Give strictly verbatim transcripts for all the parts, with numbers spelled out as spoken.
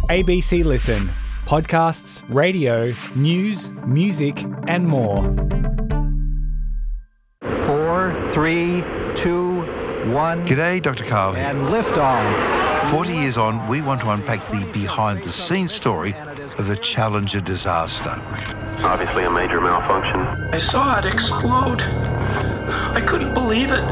A B C Listen. Podcasts, radio, news, music and more. Four, three, two, one. G'day, Doctor Carl here. And liftoff. Forty years on, we want to unpack the behind-the-scenes story of the Challenger disaster. Obviously a major malfunction. I saw it explode. I couldn't believe it.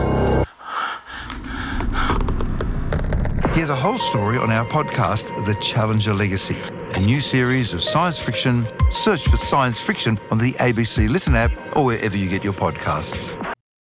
Hear the whole story on our podcast, The Challenger Legacy, a new series of science fiction. Search for science fiction on the A B C Listen app or wherever you get your podcasts.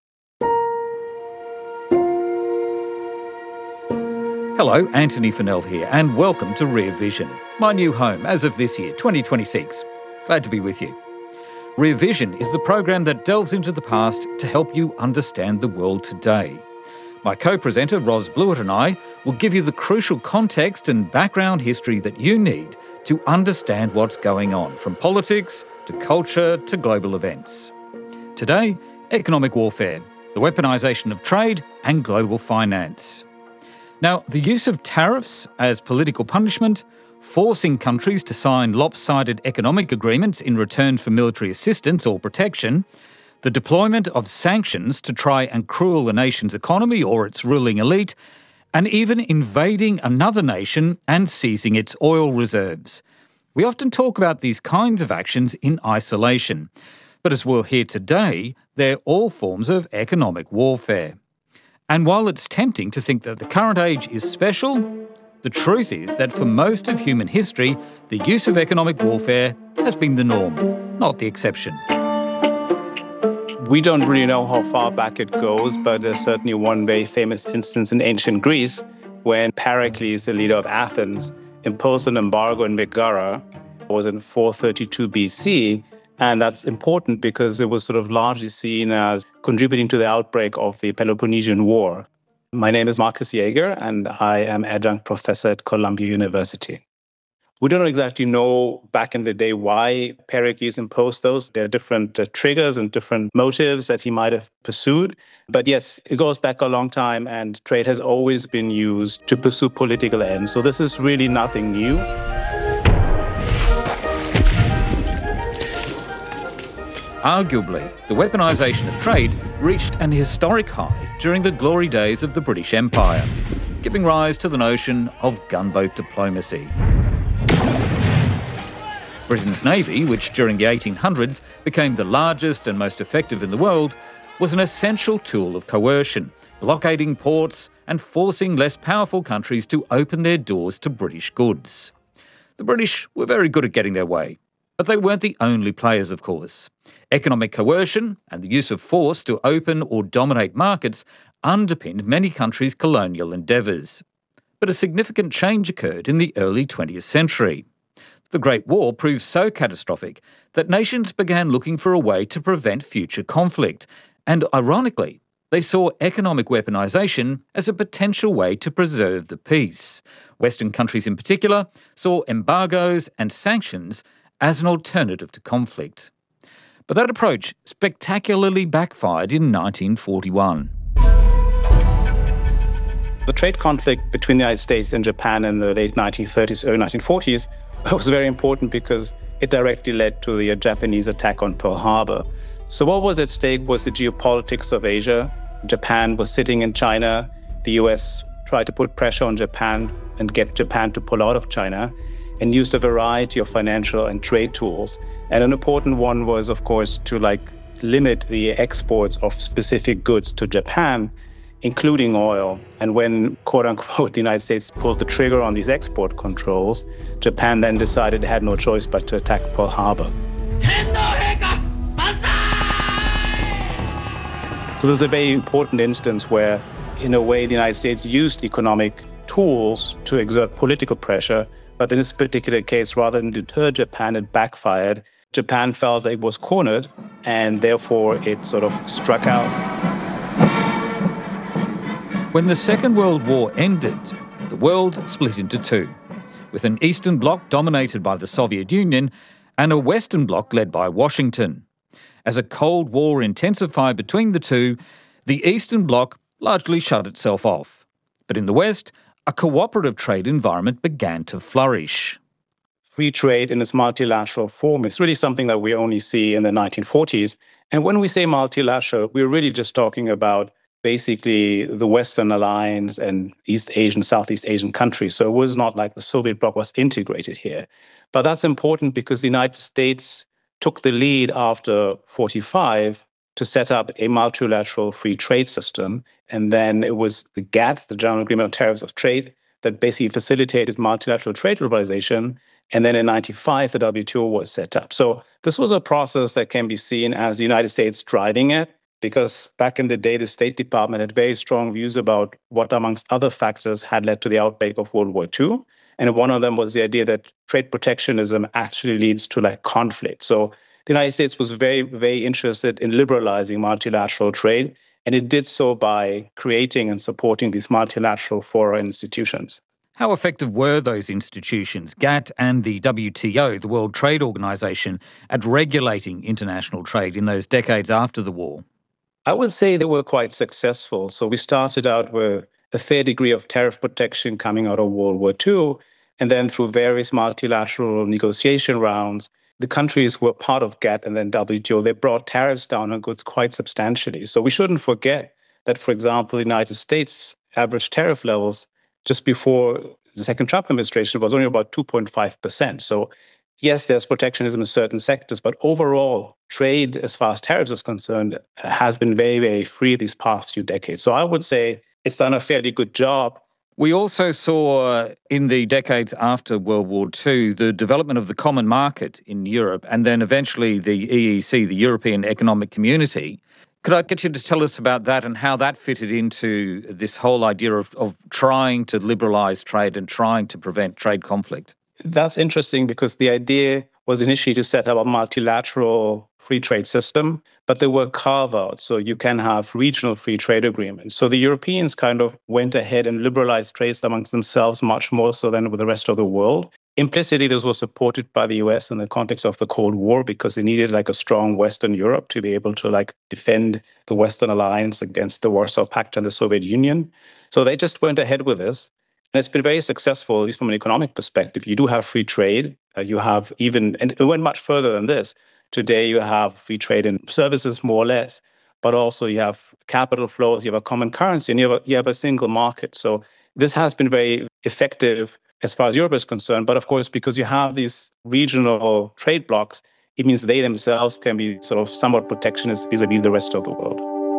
Hello, Anthony Fennell here, and welcome to Rear Vision, my new home as of this year, twenty twenty-six. Glad to be with you. Rear Vision is the program that delves into the past to help you understand the world today. My co-presenter, Ros Blewett, and I will give you the crucial context and background history that you need to understand what's going on, from politics to culture to global events. Today, economic warfare, the weaponisation of trade and global finance. Now, the use of tariffs as political punishment, forcing countries to sign lopsided economic agreements in return for military assistance or protection, the deployment of sanctions to try and cruel a nation's economy or its ruling elite, and even invading another nation and seizing its oil reserves. We often talk about these kinds of actions in isolation, but as we'll hear today, they're all forms of economic warfare. And while it's tempting to think that the current age is special, the truth is that for most of human history, the use of economic warfare has been the norm, not the exception. We don't really know how far back it goes, but there's certainly one very famous instance in ancient Greece when Pericles, the leader of Athens, imposed an embargo in Megara. It was in four thirty-two B C, and that's important because it was sort of largely seen as contributing to the outbreak of the Peloponnesian War. My name is Marcus Jaeger, and I am adjunct professor at Columbia University. We don't exactly know back in the day why Pericles imposed those. There are different uh, triggers and different motives that he might have pursued. But yes, it goes back a long time, and trade has always been used to pursue political ends. So this is really nothing new. Arguably, the weaponisation of trade reached an historic high during the glory days of the British Empire, giving rise to the notion of gunboat diplomacy. Britain's navy, which during the eighteen hundreds became the largest and most effective in the world, was an essential tool of coercion, blockading ports and forcing less powerful countries to open their doors to British goods. The British were very good at getting their way, but they weren't the only players, of course. Economic coercion and the use of force to open or dominate markets underpinned many countries' colonial endeavours. But a significant change occurred in the early twentieth century. The Great War proved so catastrophic that nations began looking for a way to prevent future conflict, and ironically, they saw economic weaponisation as a potential way to preserve the peace. Western countries in particular saw embargoes and sanctions as an alternative to conflict. But that approach spectacularly backfired in nineteen forty-one. The trade conflict between the United States and Japan in the late nineteen thirties, early nineteen forties was very important because it directly led to the Japanese attack on Pearl Harbor. So what was at stake was the geopolitics of Asia. Japan was sitting in China. The U S tried to put pressure on Japan and get Japan to pull out of China, and used a variety of financial and trade tools. And an important one was, of course, to like limit the exports of specific goods to Japan, including oil. And when, quote unquote, the United States pulled the trigger on these export controls, Japan then decided it had no choice but to attack Pearl Harbor. So this is a very important instance where, in a way, the United States used economic tools to exert political pressure, but in this particular case, rather than deter Japan, it backfired. Japan felt it was cornered, and therefore it sort of struck out. When the Second World War ended, the world split into two, with an Eastern Bloc dominated by the Soviet Union and a Western Bloc led by Washington. As a Cold War intensified between the two, the Eastern Bloc largely shut itself off. But in the West, a cooperative trade environment began to flourish. Free trade in its multilateral form is really something that we only see in the nineteen forties. And when we say multilateral, we're really just talking about basically the Western Alliance and East Asian, Southeast Asian countries. So it was not like the Soviet bloc was integrated here. But that's important because the United States took the lead after forty-five to set up a multilateral free trade system. And then it was the GATT, the General Agreement on Tariffs of Trade, that basically facilitated multilateral trade liberalization. And then in ninety-five, the W T O was set up. So this was a process that can be seen as the United States driving it, because back in the day, the State Department had very strong views about what, amongst other factors, had led to the outbreak of World War Two. And one of them was the idea that trade protectionism actually leads to like conflict. So the United States was very, very interested in liberalizing multilateral trade. And it did so by creating and supporting these multilateral fora institutions. How effective were those institutions, GATT and the W T O, the World Trade Organization, at regulating international trade in those decades after the war? I would say they were quite successful. So we started out with a fair degree of tariff protection coming out of World War Two. And then through various multilateral negotiation rounds, the countries who were part of GATT and then W T O, they brought tariffs down on goods quite substantially. So we shouldn't forget that, for example, the United States average tariff levels just before the second Trump administration was only about two point five percent. So yes, there's protectionism in certain sectors, but overall, trade as far as tariffs is concerned has been very, very free these past few decades. So I would say it's done a fairly good job. We also saw in the decades after World War Two the development of the common market in Europe and then eventually the E E C, the European Economic Community. Could I get you to tell us about that and how that fitted into this whole idea of, of trying to liberalise trade and trying to prevent trade conflict? That's interesting because the idea was initially to set up a multilateral free trade system, but there were carve-outs, so you can have regional free trade agreements. So the Europeans kind of went ahead and liberalized trade amongst themselves much more so than with the rest of the world. Implicitly, this was supported by the U S in the context of the Cold War because they needed like a strong Western Europe to be able to like defend the Western Alliance against the Warsaw Pact and the Soviet Union. So they just went ahead with this. And it's been very successful, at least from an economic perspective. You do have free trade. Uh, you have even, and it went much further than this. Today, you have free trade in services, more or less, but also you have capital flows, you have a common currency, and you have a, you have a single market. So this has been very effective as far as Europe is concerned. But of course, because you have these regional trade blocs, it means they themselves can be sort of somewhat protectionist vis-a-vis the rest of the world.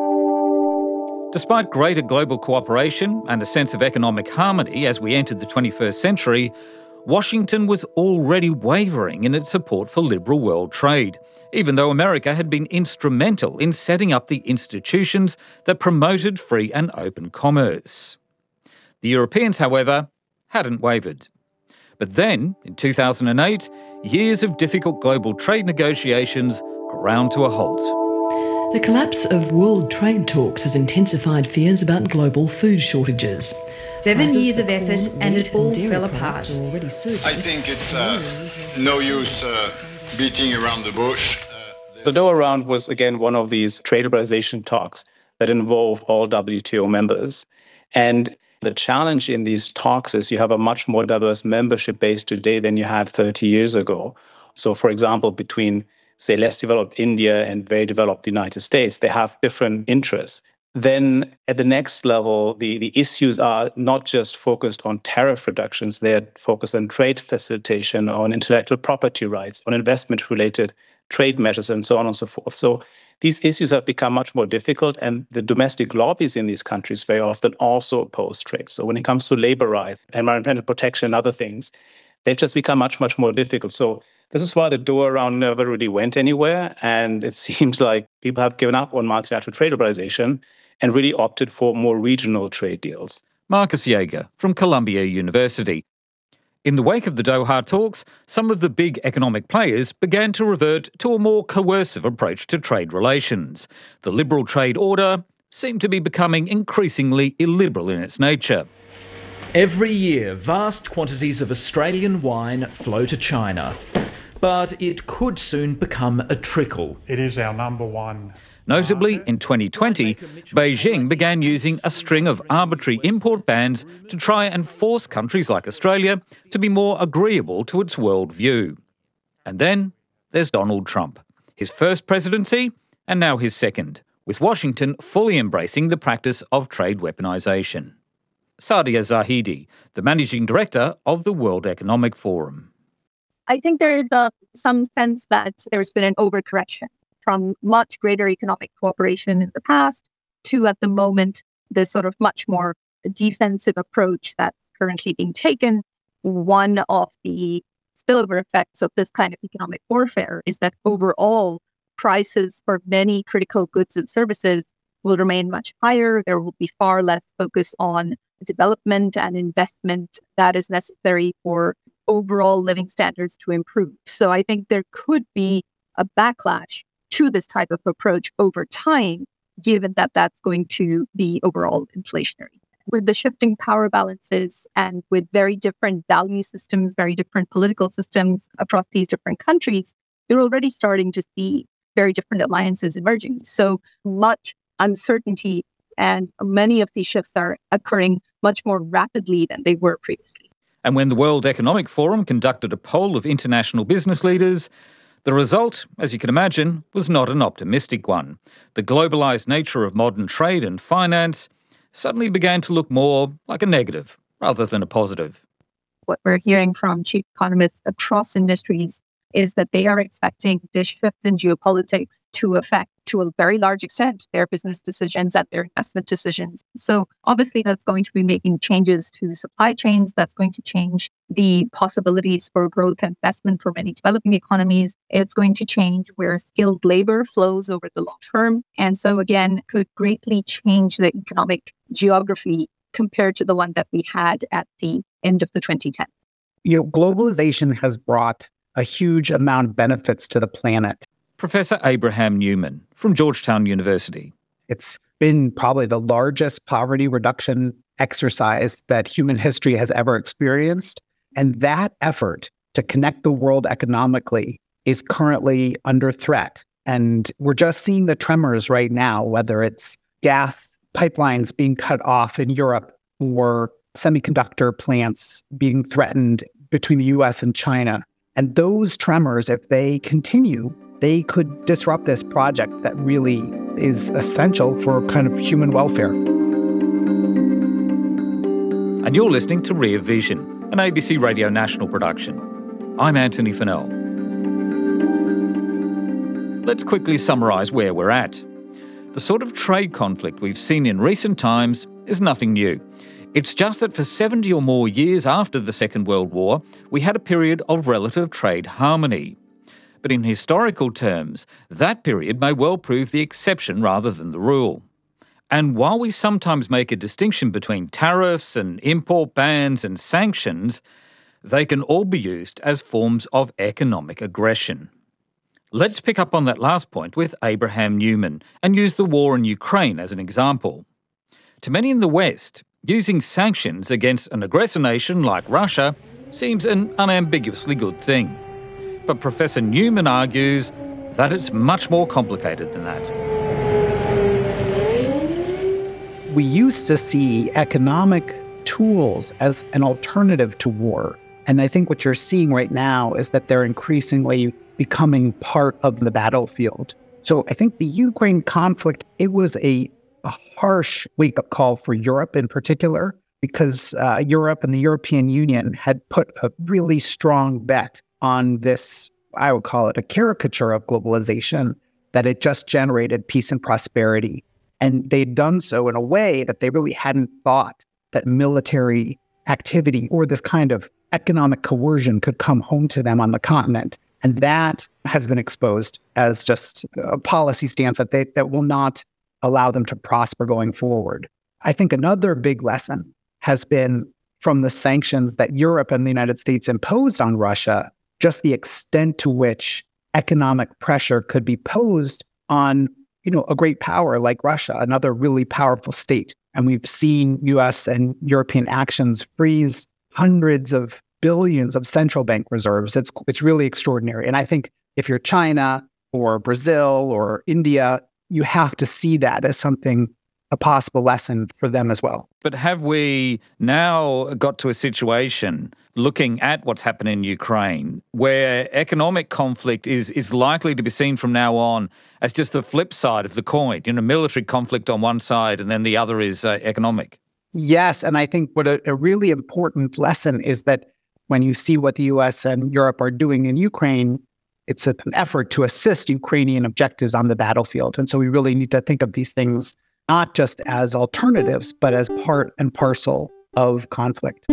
Despite greater global cooperation and a sense of economic harmony as we entered the twenty-first century, Washington was already wavering in its support for liberal world trade, even though America had been instrumental in setting up the institutions that promoted free and open commerce. The Europeans, however, hadn't wavered. But then, in two thousand eight, years of difficult global trade negotiations ground to a halt. The collapse of world trade talks has intensified fears about global food shortages. Seven Prices years of effort and it all fell apart. I think it's uh, no use uh, beating around the bush. Uh, the Doha Round was, again, one of these trade liberalization talks that involve all W T O members. And the challenge in these talks is you have a much more diverse membership base today than you had thirty years ago. So, for example, between say, less developed India and very developed United States, they have different interests. Then at the next level, the, the issues are not just focused on tariff reductions, they're focused on trade facilitation, on intellectual property rights, on investment-related trade measures, and so on and so forth. So these issues have become much more difficult, and the domestic lobbies in these countries very often also oppose trade. So when it comes to labor rights, environmental protection, and other things, they've just become much, much more difficult. So this is why the Doha Round never really went anywhere. And it seems like people have given up on multilateral trade liberalization and really opted for more regional trade deals. Marcus Jaeger from Columbia University. In the wake of the Doha talks, some of the big economic players began to revert to a more coercive approach to trade relations. The liberal trade order seemed to be becoming increasingly illiberal in its nature. Every year, vast quantities of Australian wine flow to China. But it could soon become a trickle. It is our number one. Notably, in twenty twenty, Beijing began using a string of arbitrary import bans to try and force countries like Australia to be more agreeable to its worldview. And then there's Donald Trump, his first presidency and now his second, with Washington fully embracing the practice of trade weaponization. Sadia Zahidi, the managing director of the World Economic Forum. I think there is a, some sense that there's been an overcorrection from much greater economic cooperation in the past to, at the moment, this sort of much more defensive approach that's currently being taken. One of the spillover effects of this kind of economic warfare is that overall prices for many critical goods and services will remain much higher. There will be far less focus on development and investment that is necessary for overall living standards to improve. So I think there could be a backlash to this type of approach over time, given that that's going to be overall inflationary. With the shifting power balances and with very different value systems, very different political systems across these different countries, you're already starting to see very different alliances emerging. So much uncertainty, and many of these shifts are occurring much more rapidly than they were previously. And when the World Economic Forum conducted a poll of international business leaders, the result, as you can imagine, was not an optimistic one. The globalised nature of modern trade and finance suddenly began to look more like a negative rather than a positive. What we're hearing from chief economists across industries is that they are expecting this shift in geopolitics to affect, to a very large extent, their business decisions and their investment decisions. So obviously that's going to be making changes to supply chains. That's going to change the possibilities for growth and investment for many developing economies. It's going to change where skilled labor flows over the long term. And so again, could greatly change the economic geography compared to the one that we had at the end of the twenty tens. You know, globalization has brought a huge amount of benefits to the planet. Professor Abraham Newman from Georgetown University. It's been probably the largest poverty reduction exercise that human history has ever experienced. And that effort to connect the world economically is currently under threat. And we're just seeing the tremors right now, whether it's gas pipelines being cut off in Europe or semiconductor plants being threatened between the U S and China. And those tremors, if they continue, they could disrupt this project that really is essential for kind of human welfare. And you're listening to Rear Vision, an A B C Radio National production. I'm Anthony Fennell. Let's quickly summarise where we're at. The sort of trade conflict we've seen in recent times is nothing new. It's just that for seventy or more years after the Second World War, we had a period of relative trade harmony. But in historical terms, that period may well prove the exception rather than the rule. And while we sometimes make a distinction between tariffs and import bans and sanctions, they can all be used as forms of economic aggression. Let's pick up on that last point with Abraham Newman and use the war in Ukraine as an example. To many in the West, using sanctions against an aggressor nation like Russia seems an unambiguously good thing. But Professor Newman argues that it's much more complicated than that. We used to see economic tools as an alternative to war. And I think what you're seeing right now is that they're increasingly becoming part of the battlefield. So I think the Ukraine conflict, it was a a harsh wake-up call for Europe in particular, because uh, Europe and the European Union had put a really strong bet on this, I would call it a caricature of globalization, that it just generated peace and prosperity. And they'd done so in a way that they really hadn't thought that military activity or this kind of economic coercion could come home to them on the continent. And that has been exposed as just a policy stance that they that will not allow them to prosper going forward. I think another big lesson has been from the sanctions that Europe and the United States imposed on Russia, just the extent to which economic pressure could be posed on, you know, a great power like Russia, another really powerful state. And we've seen U S and European actions freeze hundreds of billions of central bank reserves. It's it's really extraordinary. And I think if you're China or Brazil or India, you have to see that as something, a possible lesson for them as well. But have we now got to a situation, looking at what's happened in Ukraine, where economic conflict is, is likely to be seen from now on as just the flip side of the coin, you know, military conflict on one side and then the other is uh, economic? Yes, and I think what a, a really important lesson is that when you see what the U S and Europe are doing in Ukraine, it's an effort to assist Ukrainian objectives on the battlefield. And so we really need to think of these things not just as alternatives, but as part and parcel of conflict.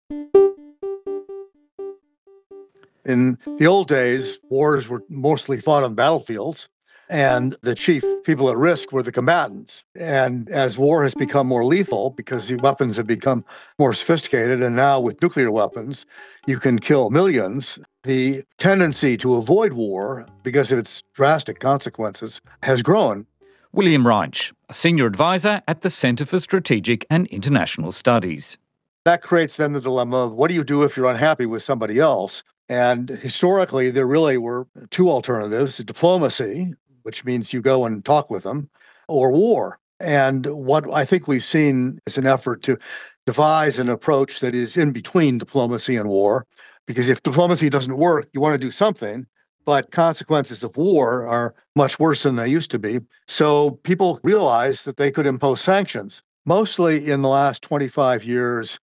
In the old days, wars were mostly fought on battlefields, and the chief people at risk were the combatants. And as war has become more lethal because the weapons have become more sophisticated, and now with nuclear weapons, you can kill millions, the tendency to avoid war because of its drastic consequences has grown. William Reinsch, a senior advisor at the Centre for Strategic and International Studies. That creates then the dilemma of what do you do if you're unhappy with somebody else? And historically, there really were two alternatives: diplomacy, which means you go and talk with them, or war. And what I think we've seen is an effort to devise an approach that is in between diplomacy and war, because if diplomacy doesn't work, you want to do something, but consequences of war are much worse than they used to be. So people realized that they could impose sanctions. Mostly in the last twenty-five years,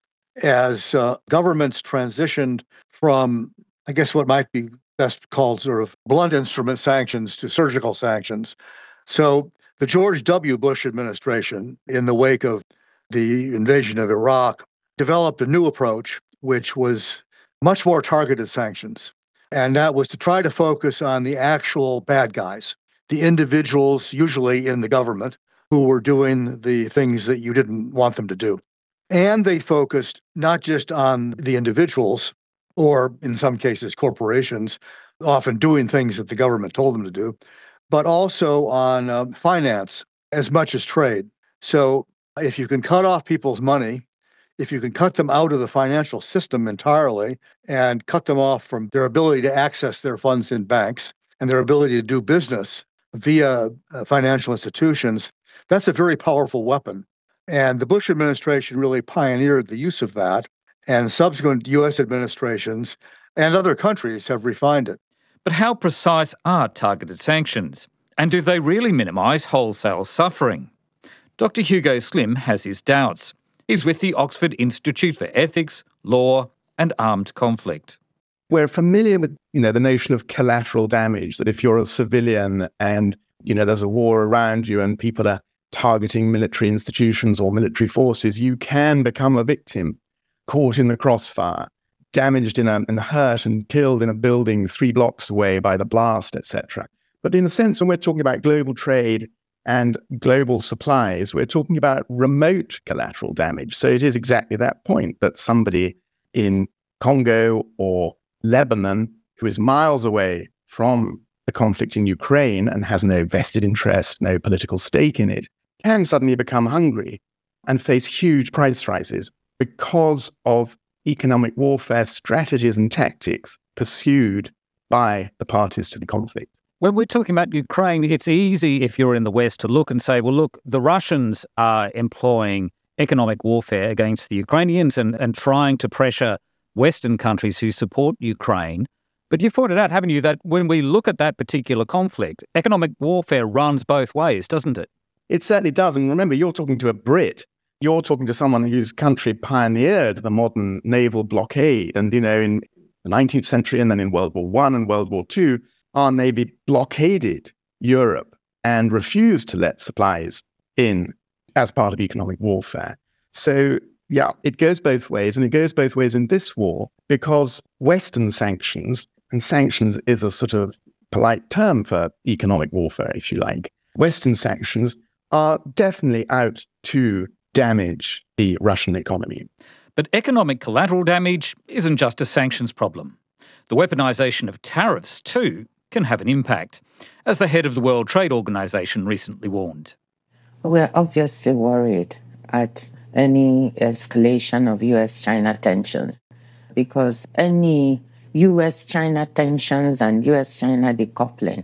as uh, governments transitioned from, I guess what might be best called sort of blunt instrument sanctions to surgical sanctions. So the George W. Bush administration, in the wake of the invasion of Iraq, developed a new approach, which was much more targeted sanctions. And that was to try to focus on the actual bad guys, the individuals, usually in the government, who were doing the things that you didn't want them to do. And they focused not just on the individuals, or in some cases, corporations, often doing things that the government told them to do, but also on um, finance as much as trade. So if you can cut off people's money, if you can cut them out of the financial system entirely and cut them off from their ability to access their funds in banks and their ability to do business via uh, financial institutions, that's a very powerful weapon. And the Bush administration really pioneered the use of that, and subsequent U S administrations and other countries have refined it. But how precise are targeted sanctions? And do they really minimise wholesale suffering? Doctor Hugo Slim has his doubts. He's with the Oxford Institute for Ethics, Law and Armed Conflict. We're familiar with, you know, the notion of collateral damage, that if you're a civilian and, you know, there's a war around you and people are targeting military institutions or military forces, you can become a victim, caught in the crossfire, damaged in a, and hurt and killed in a building three blocks away by the blast, et cetera. But in a sense, when we're talking about global trade and global supplies, we're talking about remote collateral damage. So it is exactly that point, that somebody in Congo or Lebanon who is miles away from the conflict in Ukraine and has no vested interest, no political stake in it, can suddenly become hungry and face huge price rises because of economic warfare strategies and tactics pursued by the parties to the conflict. When we're talking about Ukraine, it's easy if you're in the West to look and say, well, look, the Russians are employing economic warfare against the Ukrainians and, and trying to pressure Western countries who support Ukraine. But you've pointed out, haven't you, that when we look at that particular conflict, economic warfare runs both ways, doesn't it? It certainly does. And remember, you're talking to a Brit. You're talking to someone whose country pioneered the modern naval blockade. And, you know, in the nineteenth century and then in World War One and World War Two, our Navy blockaded Europe and refused to let supplies in as part of economic warfare. So, yeah, it goes both ways. And it goes both ways in this war because Western sanctions, and sanctions is a sort of polite term for economic warfare, if you like, Western sanctions are definitely out to damage the Russian economy. But economic collateral damage isn't just a sanctions problem. The weaponization of tariffs, too, can have an impact, as the head of the World Trade Organization recently warned. We're obviously worried at any escalation of U S China tensions, because any U S China tensions and U S China decoupling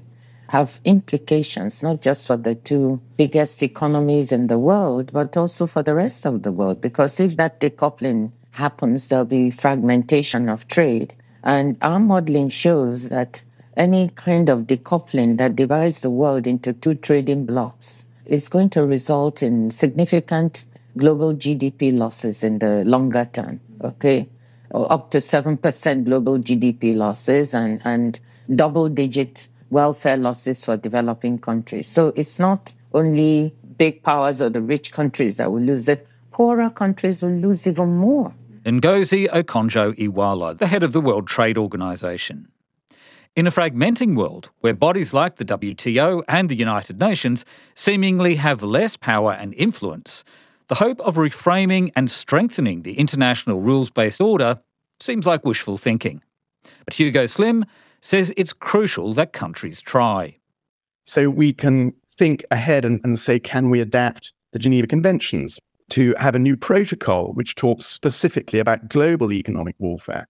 have implications, not just for the two biggest economies in the world, but also for the rest of the world. Because if that decoupling happens, there'll be fragmentation of trade. And our modeling shows that any kind of decoupling that divides the world into two trading blocks is going to result in significant global G D P losses in the longer term, okay? Or up to seven percent global G D P losses and, and double-digit welfare losses for developing countries. So it's not only big powers or the rich countries that will lose, the poorer countries will lose even more. Ngozi Okonjo-Iweala, the head of the World Trade Organization. In a fragmenting world where bodies like the W T O and the United Nations seemingly have less power and influence, the hope of reframing and strengthening the international rules-based order seems like wishful thinking. But Hugo Slim says it's crucial that countries try. So we can think ahead and, and say, can we adapt the Geneva Conventions to have a new protocol which talks specifically about global economic warfare?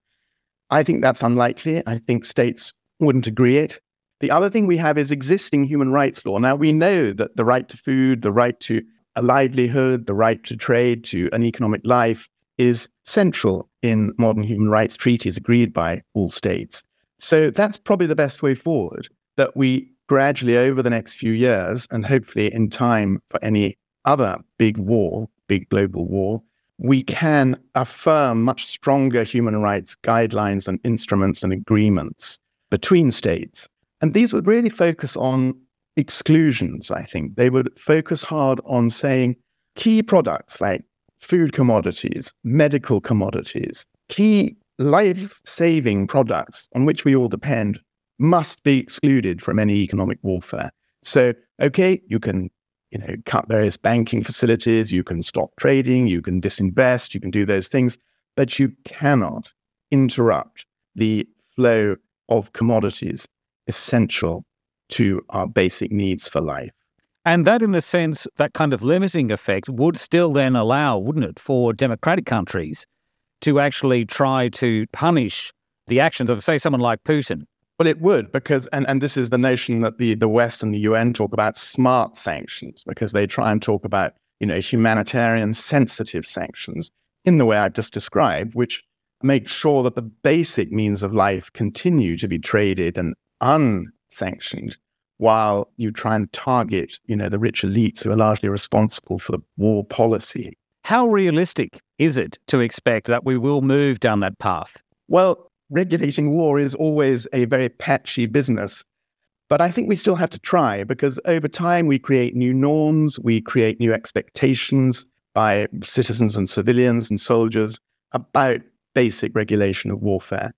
I think that's unlikely. I think states wouldn't agree it. The other thing we have is existing human rights law. Now, we know that the right to food, the right to a livelihood, the right to trade, to an economic life is central in modern human rights treaties agreed by all states. So that's probably the best way forward, that we gradually over the next few years, and hopefully in time for any other big war, big global war, we can affirm much stronger human rights guidelines and instruments and agreements between states. And these would really focus on exclusions, I think. They would focus hard on saying key products like food commodities, medical commodities, key life-saving products on which we all depend must be excluded from any economic warfare. So, okay, you can, you know, cut various banking facilities, you can stop trading, you can disinvest, you can do those things, but you cannot interrupt the flow of commodities essential to our basic needs for life. And that, in a sense, that kind of limiting effect would still then allow, wouldn't it, for democratic countries to actually try to punish the actions of, say, someone like Putin? Well, it would, because, and, and this is the notion that the, the West and the U N talk about smart sanctions, because they try and talk about, you know, humanitarian sensitive sanctions in the way I've just described, which make sure that the basic means of life continue to be traded and unsanctioned, while you try and target, you know, the rich elites who are largely responsible for the war policy. How realistic is it to expect that we will move down that path? Well, regulating war is always a very patchy business, but I think we still have to try, because over time we create new norms, we create new expectations by citizens and civilians and soldiers about basic regulation of warfare.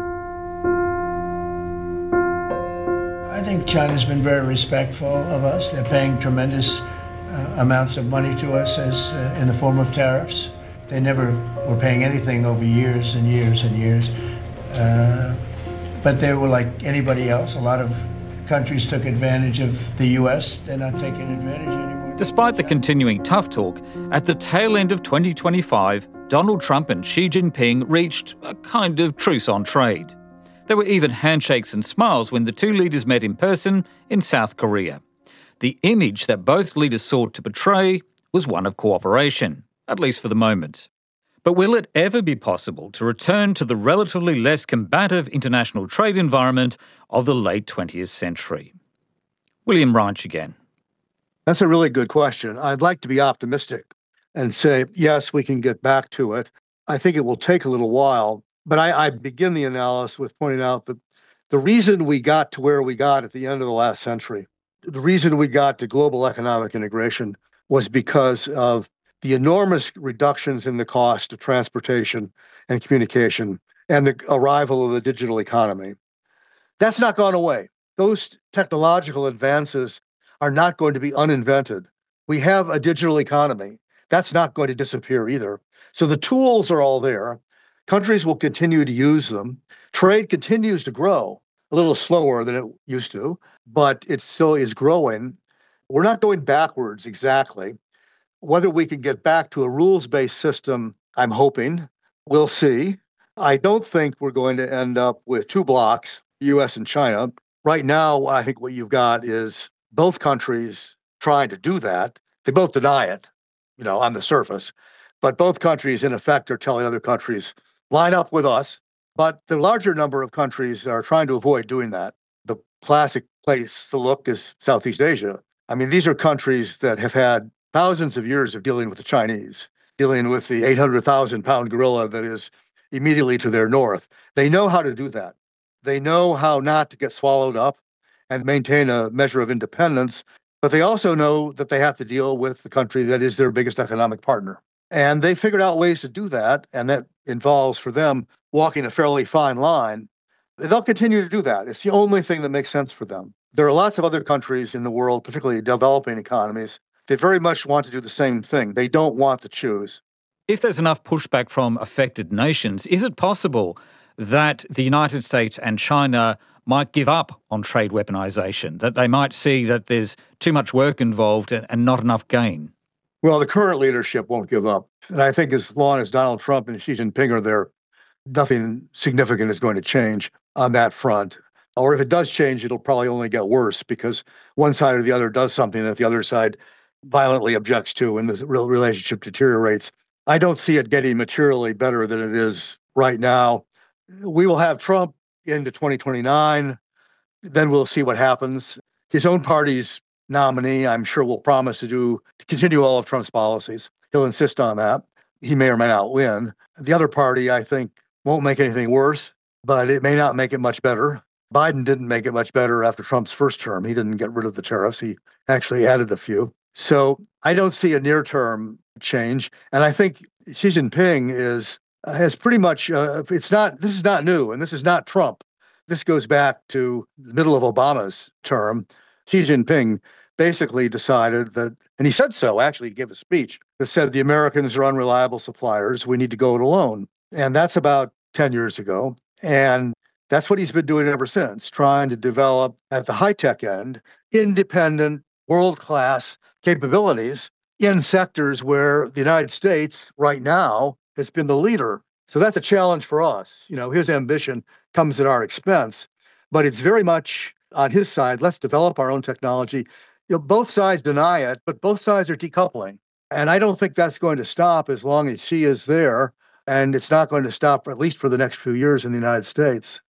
I think China's been very respectful of us. They're paying tremendous uh, amounts of money to us as uh, in the form of tariffs. They never were paying anything over years and years and years. Uh, but they were like anybody else. A lot of countries took advantage of the U S. They're not taking advantage anymore. Despite the continuing tough talk, at the tail end of twenty twenty-five, Donald Trump and Xi Jinping reached a kind of truce on trade. There were even handshakes and smiles when the two leaders met in person in South Korea. The image that both leaders sought to portray was one of cooperation, at least for the moment. But will it ever be possible to return to the relatively less combative international trade environment of the late twentieth century? William Reinsch again. That's a really good question. I'd like to be optimistic and say, yes, we can get back to it. I think it will take a little while, but I, I begin the analysis with pointing out that the reason we got to where we got at the end of the last century, the reason we got to global economic integration was because of the enormous reductions in the cost of transportation and communication and the arrival of the digital economy. That's not gone away. Those technological advances are not going to be uninvented. We have a digital economy. That's not going to disappear either. So the tools are all there. Countries will continue to use them. Trade continues to grow, a little slower than it used to, but it still is growing. We're not going backwards exactly. Whether we can get back to a rules-based system, I'm hoping. We'll see. I don't think we're going to end up with two blocks, U S and China. Right now, I think what you've got is both countries trying to do that. They both deny it, you know, on the surface. But both countries, in effect, are telling other countries, line up with us. But the larger number of countries are trying to avoid doing that. The classic place to look is Southeast Asia. I mean, these are countries that have had thousands of years of dealing with the Chinese, dealing with the eight hundred thousand pound gorilla that is immediately to their north. They know how to do that. They know how not to get swallowed up and maintain a measure of independence. But they also know that they have to deal with the country that is their biggest economic partner. And they figured out ways to do that, and that involves for them walking a fairly fine line. They'll continue to do that. It's the only thing that makes sense for them. There are lots of other countries in the world, particularly developing economies, that very much want to do the same thing. They don't want to choose. If there's enough pushback from affected nations, is it possible that the United States and China might give up on trade weaponization, that they might see that there's too much work involved and not enough gain? Well, the current leadership won't give up. And I think as long as Donald Trump and Xi Jinping are there, nothing significant is going to change on that front. Or if it does change, it'll probably only get worse because one side or the other does something that the other side violently objects to and the relationship deteriorates. I don't see it getting materially better than it is right now. We will have Trump into twenty twenty-nine. Then we'll see what happens. His own party's nominee, I'm sure, will promise to do to continue all of Trump's policies. He'll insist on that. He may or may not win. The other party, I think, won't make anything worse, but it may not make it much better. Biden didn't make it much better after Trump's first term. He didn't get rid of the tariffs. He actually added a few. So I don't see a near-term change. And I think Xi Jinping is has pretty much, uh, it's not, this is not new, and this is not Trump. This goes back to the middle of Obama's term. Xi Jinping basically decided that, and he said so, actually, he gave a speech that said the Americans are unreliable suppliers. We need to go it alone. And that's about ten years ago. And that's what he's been doing ever since, trying to develop at the high-tech end, independent, world-class capabilities in sectors where the United States right now has been the leader. So that's a challenge for us. You know, his ambition comes at our expense, but it's very much on his side. Let's develop our own technology. You know, both sides deny it, but both sides are decoupling. And I don't think that's going to stop as long as she is there. And it's not going to stop, at least for the next few years in the United States.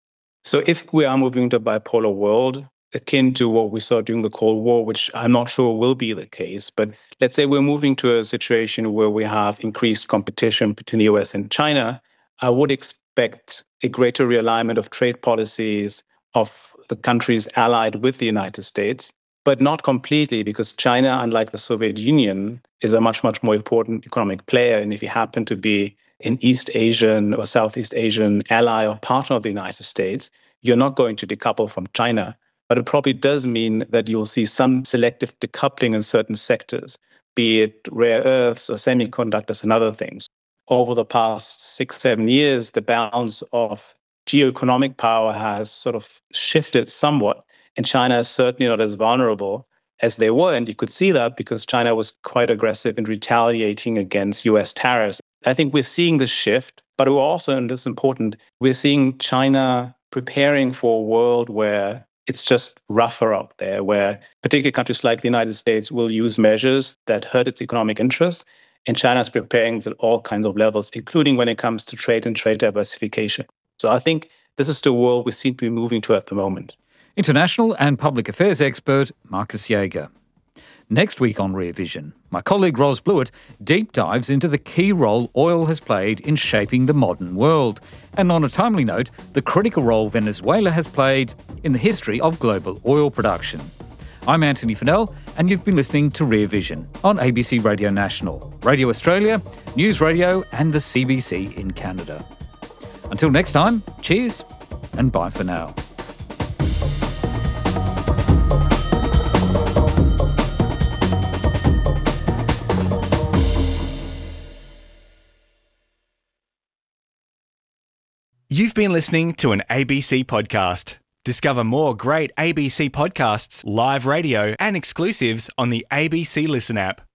So if we are moving to a bipolar world, akin to what we saw during the Cold War, which I'm not sure will be the case, but let's say we're moving to a situation where we have increased competition between the U S and China, I would expect a greater realignment of trade policies of the countries allied with the United States, but not completely, because China, unlike the Soviet Union, is a much, much more important economic player. And if you happen to be an East Asian or Southeast Asian ally or partner of the United States, you're not going to decouple from China. But it probably does mean that you'll see some selective decoupling in certain sectors, be it rare earths or semiconductors and other things. Over the past six, seven years, the balance of geoeconomic power has sort of shifted somewhat, and China is certainly not as vulnerable as they were. And you could see that because China was quite aggressive in retaliating against U S tariffs. I think we're seeing the shift, but we're also, and this is important, we're seeing China preparing for a world where it's just rougher out there, where particularly countries like the United States will use measures that hurt its economic interests. And China is preparing at all kinds of levels, including when it comes to trade and trade diversification. So I think this is the world we seem to be moving to at the moment. International and public affairs expert Marcus Jaeger. Next week on Rear Vision, my colleague Ros Blewett deep dives into the key role oil has played in shaping the modern world. And on a timely note, the critical role Venezuela has played in the history of global oil production. I'm Antony Fennell, and you've been listening to Rear Vision on A B C Radio National, Radio Australia, News Radio, and the C B C in Canada. Until next time, cheers and bye for now. You've been listening to an A B C podcast. Discover more great A B C podcasts, live radio, and exclusives on the A B C Listen app.